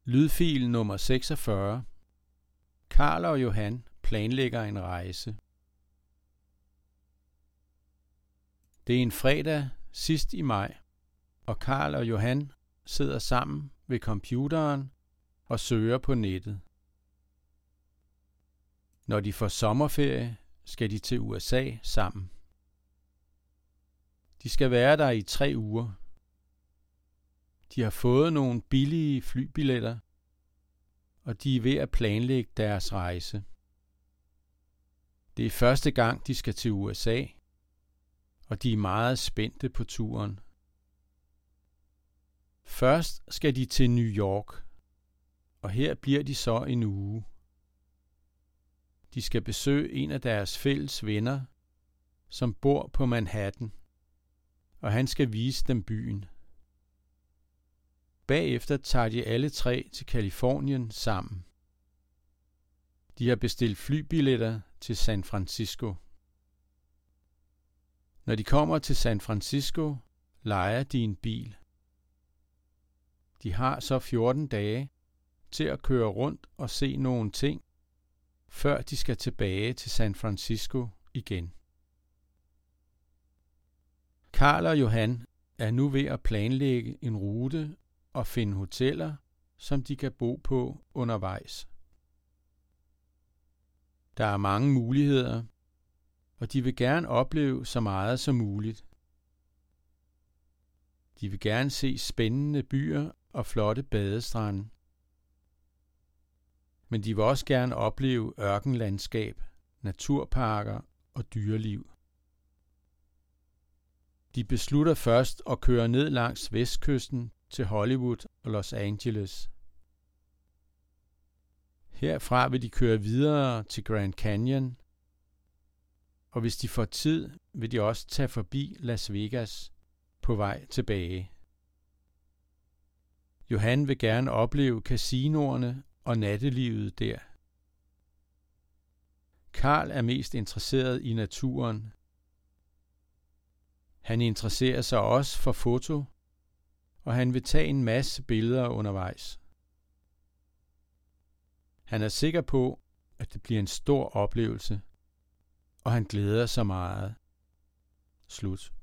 Lydfil nummer 46. Karl og Johan planlægger en rejse. Det er en fredag sidst i maj, og Karl og Johan sidder sammen ved computeren og søger på nettet. Når de får sommerferie, skal de til USA sammen. De skal være der i 3 uger. De har fået nogle billige flybilletter, og de er ved at planlægge deres rejse. Det er første gang, de skal til USA, og de er meget spændte på turen. Først skal de til New York, og her bliver de så en uge. De skal besøge en af deres fælles venner, som bor på Manhattan, og han skal vise dem byen. Bagefter tager de alle 3 til Californien sammen. De har bestilt flybilletter til San Francisco. Når de kommer til San Francisco, lejer de en bil. De har så 14 dage til at køre rundt og se nogle ting, før de skal tilbage til San Francisco igen. Karl og Johan er nu ved at planlægge en rute og finde hoteller, som de kan bo på undervejs. Der er mange muligheder, og de vil gerne opleve så meget som muligt. De vil gerne se spændende byer og flotte badestrande. Men de vil også gerne opleve ørkenlandskab, naturparker og dyreliv. De beslutter først at køre ned langs vestkysten til Hollywood og Los Angeles. Herfra vil de køre videre til Grand Canyon, og hvis de får tid, vil de også tage forbi Las Vegas på vej tilbage. Johan vil gerne opleve casinoerne og nattelivet der. Karl er mest interesseret i naturen. Han interesserer sig også for foto, og han vil tage en masse billeder undervejs. Han er sikker på, at det bliver en stor oplevelse, og han glæder sig meget. Slut.